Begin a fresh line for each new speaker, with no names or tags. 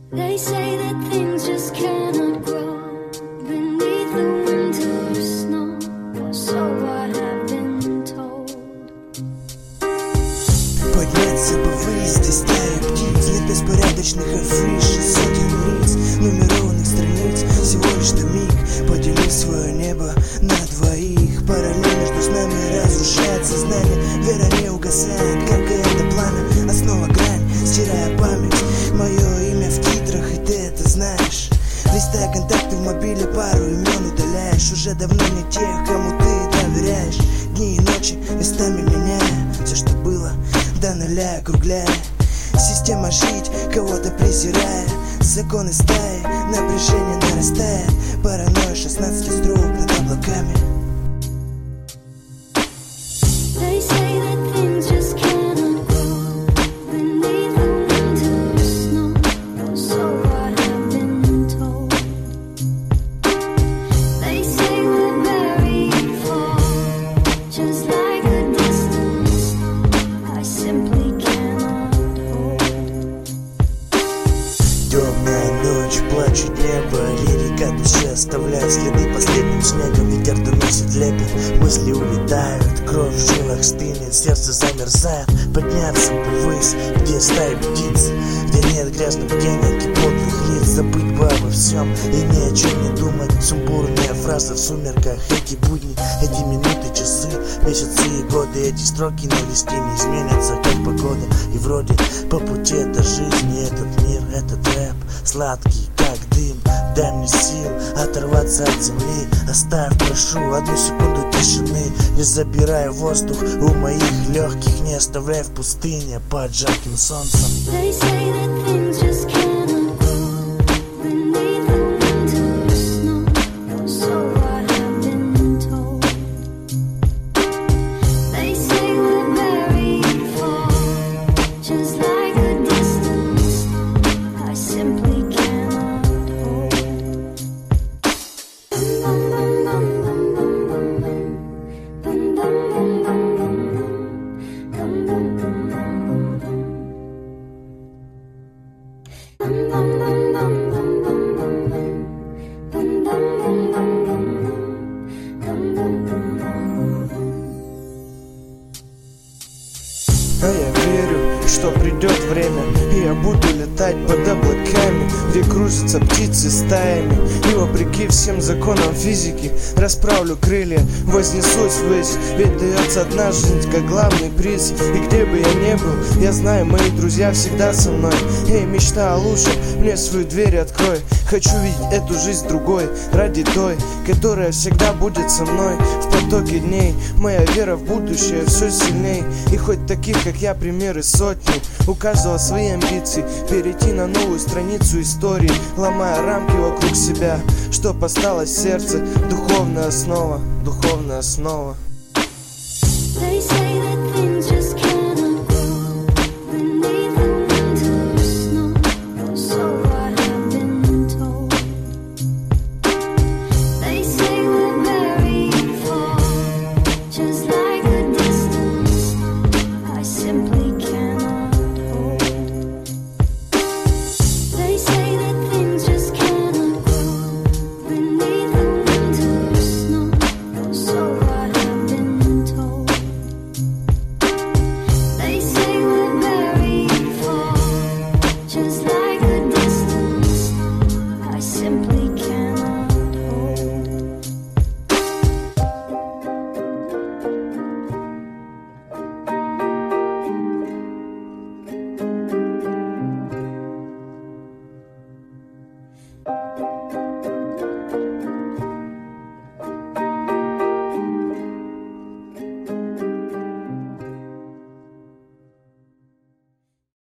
They say that things just cannot grow beneath the winter snow, or so I have been told.
Подняться бы ввысь, здесь стая птиц, нет беспорядочных афиш и сотен лиц, нумерованных страниц, всего лишь на миг поделив свое небо на двоих. Параллель между с нами разрушает сознание, вера не угасает, как и это пламя, основа грань, стирая память. Мое имя в титрах, и ты это знаешь. Листая контакты в мобиле, пару имен удаляешь. Уже давно не тех, кому ты доверяешь. Дни и ночи местами меняя все, что было, до нуля округляя. Система жить, кого-то презирая. Законы стаи, напряжение нарастает. Паранойя 16 строк над облаками.
They say that things just cannot grow beneath the winter snow, or so I have been told. They say we're buried far, just like a distant star I simply cannot hold.
Темная ночь, плачет небо, лирика души оставляет следы последним снегом. Ветер доносит лепет, мысли улетают, кровь в жилах стынет, сердце замерзает. Подняться бы ввысь, где стаи птиц, где нет грязных денег и подлых лиц. Забыть бы обо всем и ни о чем не думать. Сумбурные фразы в сумерках, эти будни, эти минуты, часы, месяцы и годы. Эти строки на листе не изменятся, как погода. И вроде по пути это жизнь, и этот мир, этот рэп сладкий, как дым. Дай мне сил оторваться от земли. Оставь, прошу, одну секунду тишины. Не забирай воздух у моих легких, не оставляй в пустыне под жарким солнцем.
They say that things just cannot grow beneath the winter snow, or so I have been told. They say we're buried far, just like a distant star I simply cannot hold. Bum bum bum bum bum bum bum bum bum bum bum bum bum bum bum bum.
А я верю, что придет время, и я буду летать под облаками, где кружатся птицы стаями. И вопреки всем законам физики расправлю крылья, вознесусь ввысь. Ведь дается одна жизнь как главный приз. И где бы я ни был, я знаю, мои друзья всегда со мной. Эй, мечта о лучшем, мне свою дверь открой. Хочу видеть эту жизнь другой, ради той, которая всегда будет со мной в потоке дней. Моя вера в будущее все сильней. И хоть таких, как я, примеры сотни, у каждого свои амбиции перейти на новую страницу истории, ломая рамки вокруг себя, чтоб осталось сердце, духовная основа, духовная основа.
They say that